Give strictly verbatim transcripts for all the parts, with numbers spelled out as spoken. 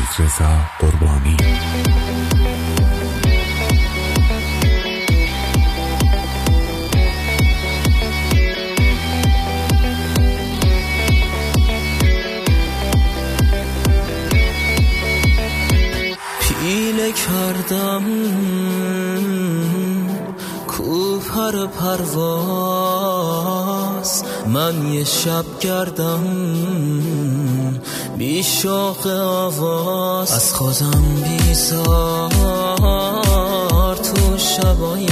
حمید رضا قربانی. پیله کردم کو پر پرواز، من یه شب گردم بی شوق آواز، از خودم بیزار تو شبای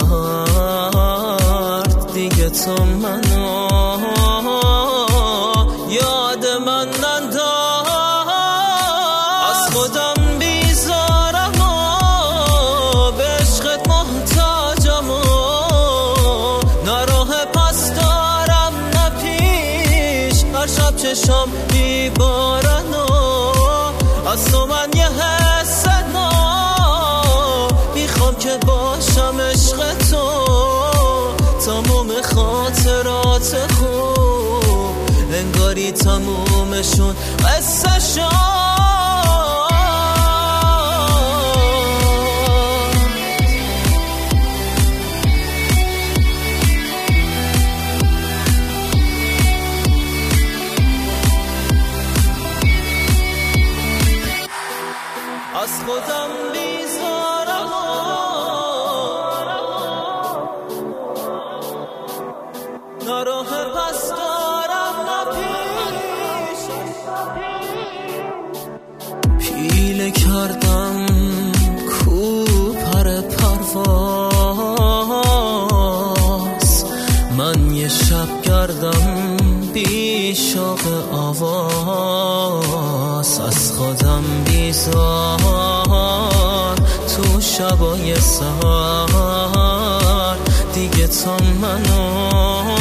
سرد، دیگه تو منو یاد من ننداز، از خودم بیزارم و به عشقت محتاجم و نه راه پس دارم نه پیش، هر شب چشم بیبارن و از تو من یه حس نو میخوام که باشم عشق تو، تموم خاطرات خوب انگاری تمومشون قصه شد. از خودم بیزارم نه راه پس دارم نه پیش، پیله کردم کو پر پرواز، من یه شب گردم بی شوق آواز، از خودم بیزار تو شبای سهر، دیگه تو منو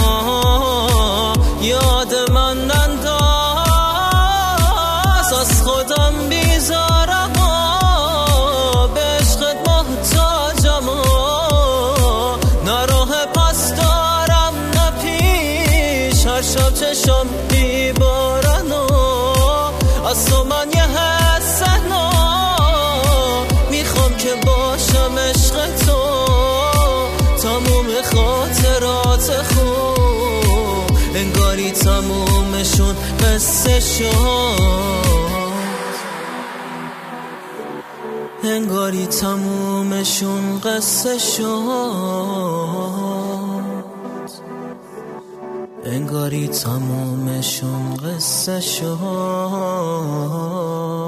یاد من ننداز، از خودم بیزارم و به عشقت محتاجم و نه راه پس دارم نه پیش، هر شب چشم بیبارن و از تو من یه حس نو میخوام که باشم عشق تو، تموم خاطرات خوب انگاری تمومشون قصه شد، انگاری تمومشون قصه شد، انگاری تمومشون قصه شد.